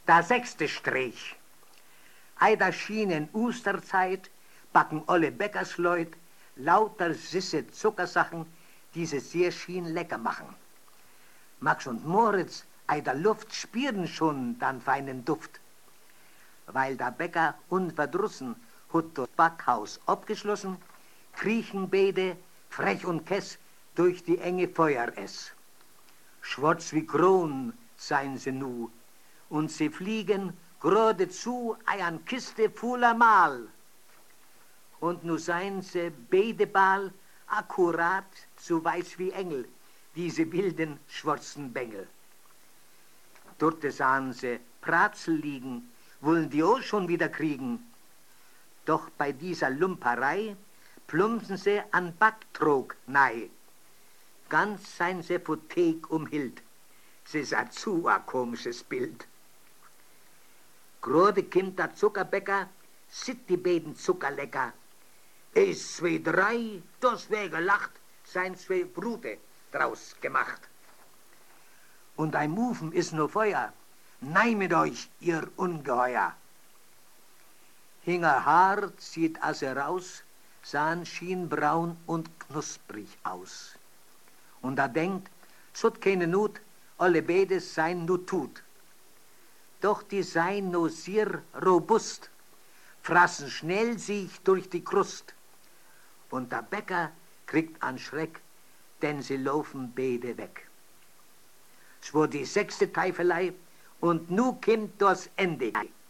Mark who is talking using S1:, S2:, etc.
S1: Der 6. Strich. Eider schien in Osterzeit, backen alle Bäckersleut, lauter süße Zuckersachen, die sie sehr schien lecker machen. Max und Moritz, eider Luft, spüren schon dann feinen Duft. Weil der Bäcker unverdrussen hat das Backhaus abgeschlossen, kriechen beide, frech und kess, durch die enge Feuer es. Schwarz wie Kron seien sie nu, und sie fliegen geradezu an Kiste voller Mal. Und nu seien sie beide Ball akkurat so weiß wie Engel, diese wilden schwarzen Bengel. Dort sahen sie Pratzel liegen, wollen die auch schon wieder kriegen. Doch bei dieser Lumperei plumpsen sie an Backtrog nei. Ganz sein Sepothek umhilt. Sie sah zu a komisches Bild. Grode kimmt der Zuckerbäcker, sit die beiden Zuckerlecker. 1, 2, 3, das wär gelacht, sein 2 Brute draus gemacht. Und ein Mufen ist nur Feuer, nei mit euch, ihr Ungeheuer. Hinger hart sieht Asse raus, sahen schienbraun und knusprig aus. Und er denkt, sot keine Not, alle beide sein nu tut. Doch die seien no sehr robust, frassen schnell sich durch die Krust. Und der Bäcker kriegt an Schreck, denn sie laufen beide weg. Es war die 6. Teifelei und nu kommt das Ende.